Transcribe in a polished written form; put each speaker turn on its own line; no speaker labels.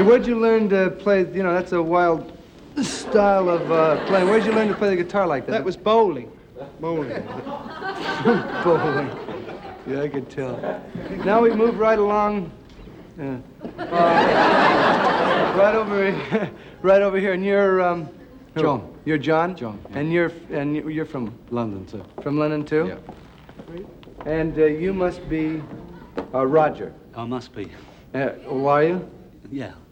Where'd you learn to play, you know, that's a wild style of playing. Where'd you learn to play the guitar like that?
That was bowling.
Bowling. Bowling. Yeah, I could tell. Now we move right along. Right over here. Right over here. And you're,
John.
You're John?
John. Yeah.
And you're from?
London, too.
From London, too?
Yeah.
And you must be Roger.
I must be.
Who are you?
Yeah.